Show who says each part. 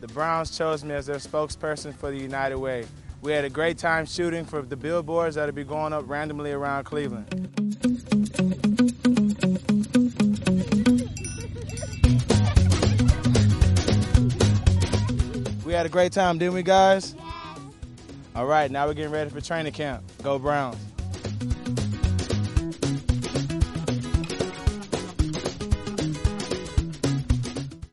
Speaker 1: The Browns chose me as their spokesperson for the United Way. We had a great time shooting for the billboards that'll be going up randomly around Cleveland. We had a great time, didn't we, guys? Yes. All right, now we're getting ready for training camp. Go Browns.